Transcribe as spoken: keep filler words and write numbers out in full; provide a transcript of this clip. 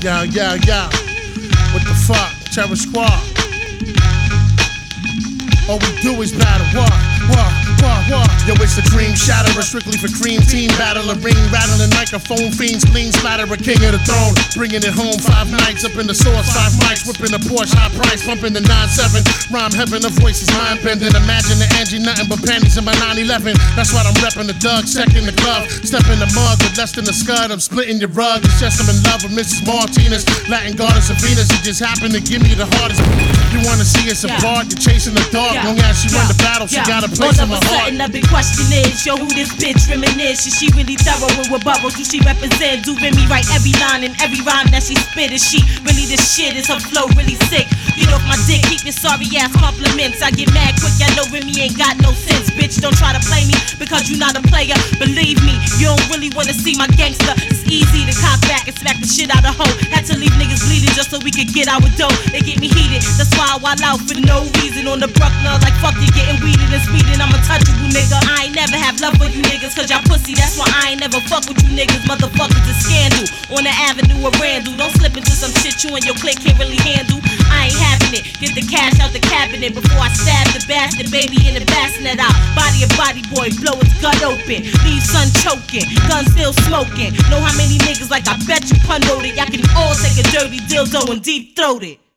Yo, yo, yo. What the fuck? Terror Squad. All we do is battle. What? What? What? What? Yo, it's the dream shatterer, strictly for cream team battler. Ring rattling microphone fiends, clean splatter, a king of the throne. Bringing it home five nights up in the source, five mics, whipping the Porsche high price, pumping the nine seven. Rhyme heaven, the voice is mind bending. Imagine the Angie, nothing but panties in my nine eleven. That's why I'm repping the Doug, second the glove. Step in the mug with less than a scud. I'm splitting your rug. It's just I'm in love with Missus Martinez, Latin goddess of Venus. You just happen to give me the hardest. You wanna see us apart? You're chasing the dark. Long as she run the battle, she got a place in my heart. The big question is, yo, who this bitch reminisce? Is she really thorough and with bubbles? Do she represent? Do Remy write every line and every rhyme that she spit? Is she really the shit? Is her flow really sick? Get off my dick, keep your sorry ass compliments. I get mad quick, I know Remy ain't got no sense. Bitch, don't try to play me because you not a player. Believe me, you don't really wanna see my gangster. It's easy to cock back and smack the shit out of hoe. Had to leave niggas bleeding just so we could get our dough. They get me heated, that's why I wild out for no reason. On the Bruckner, like fuck you getting weeded and speeding. I'm untouchable, nigga. I ain't never have love for you niggas, cause y'all pussy. That's why I ain't never fuck with you niggas. Motherfuckers is scandal on the avenue of Randall. Don't slip into some shit you and your clique can't really handle. I ain't having it. Get the cash out the cabinet before I stab the bastard baby in the bassinet out. Body of body boy, blow his gut open. Leave son choking, gun still smoking. Know how many niggas like I bet you pun wrote it. Y'all can all take a dirty dildo and deep throat it.